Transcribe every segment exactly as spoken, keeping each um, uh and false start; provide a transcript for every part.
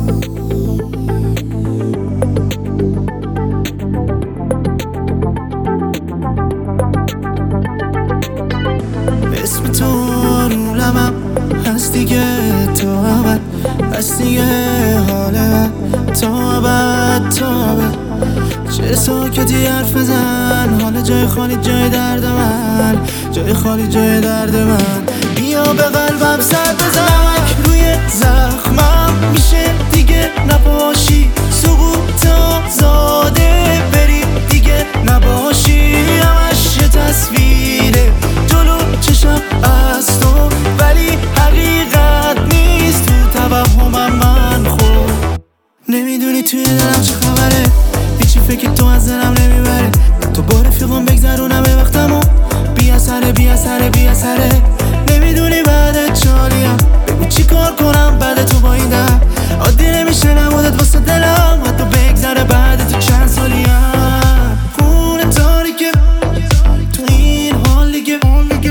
اسم تو رو لبم هست دیگه تا ابد، هست دیگه حال من تا ابد تا ابد. چه ساکتی حرف بزن، حال جای خالی جای درد من، جای خالی جای درد من. بیا به قلبم سر بزن، روی زخمم میشه دیگه نباشی، سقوط آزاده بری دیگه نباشی. همش یه تصویره جلو چشم از تو، ولی حقیقت نیست تو توهمم من. خوب نمیدونی توی دلم چه خبره، هیچی فکر تو از دلم نمیبره. تو با رفیقم بگذرونم وقتمو، بی اثره بی اثره بی اثره. نمیدونی بعد چالیم، بگو چی کار کنم بعد تو با این دم. عادی نمیشه نمودت واسه دلم، حتی بگذره بعد تو چند سالیم. خونه تاریکه تو این حال دیگه،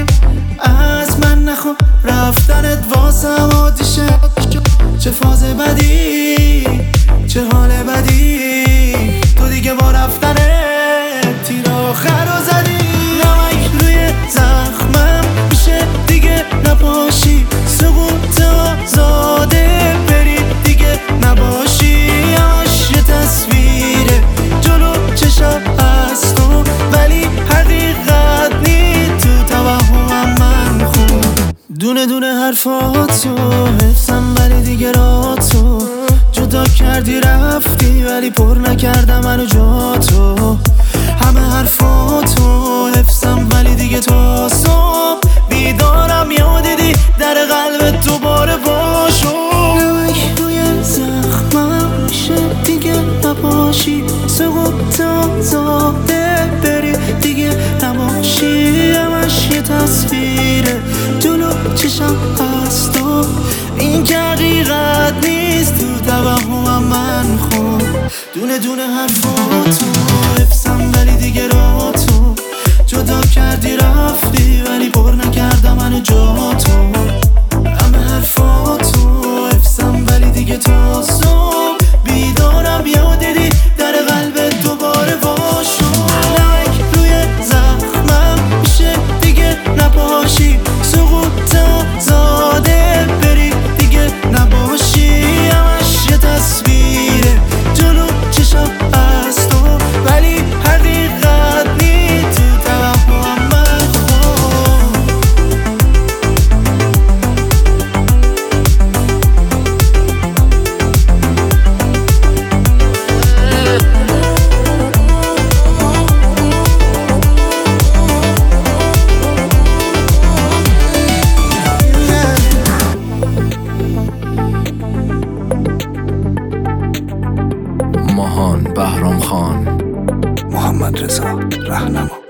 از من نخوا رفتنت واسم عادیشه. چه فاز بدی، چه حال بدی، تو دیگه با رفتنت تیر آخر رو زدی. نمک روی زخمم میشه دیگه نباشی، سقوط آزاده بری دیگه نباشی. همش یه تصویره جلو چشم از تو، ولی حقیقت نیست تو توهمم من. خوب دونه دونه حرفاتو حفظم، ولی دیگه راتو جدا کردی رفتی، ولی پر نکردم منو جا تو. همه حرفاتو حفظم، ولی دیگه تو صبح بیدارم یاد دیدی در قلبت دوباره باشو. نمک روی زخمم میشه دیگه نباشی، سقوط آزاده بری دیگه نباشی. همش یه تصویره جلو چشم از تو، این که حقیقت نیست تو توهمم من. خوب دونه دونه حرفاتو حفظم، ولی دیگه راتو جدا کردی رفتی، ولی پر نکردم منو جا تو. همه حرفاتو حفظم، ولی دیگه تا صبح بیدارم یاد دیدی در قلبت دوباره باشو. نمک روی زخمم میشه دیگه نباشی، سقوط آزاده بری دیگه نباشی. همش یه تصویره جلو چشم از تو، ولی حقیقت نیست تو توهمم من. ماهان بهرام خان، محمد رضا رهنما.